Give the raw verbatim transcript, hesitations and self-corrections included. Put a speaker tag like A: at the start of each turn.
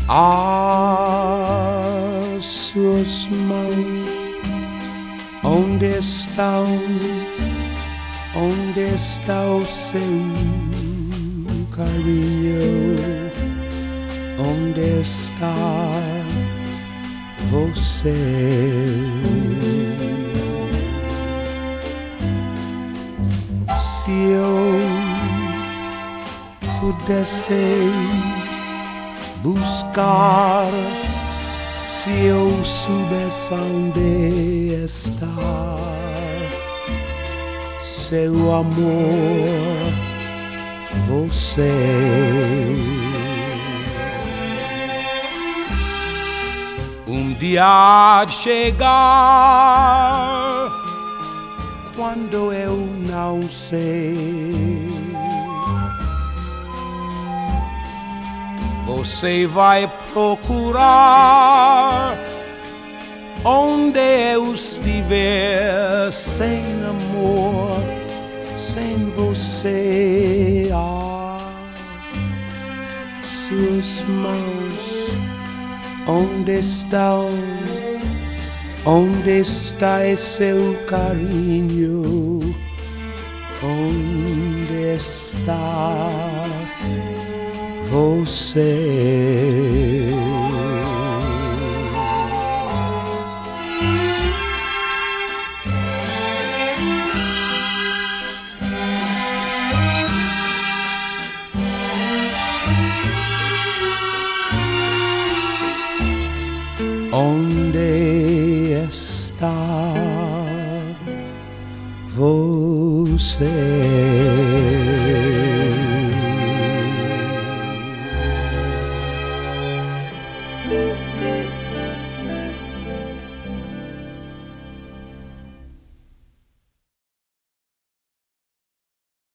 A: As suas mãos, onde estão? Onde está o seu carinho? Onde está você? Se eu pudesse buscar, se eu soubesse onde está seu amor, você um dia há de chegar quando eu não sei. Você vai procurar onde eu estiver, sem amor, sem você. Ah, suas mãos, onde estão? Onde está esse seu carinho? Onde está você? Onde está você?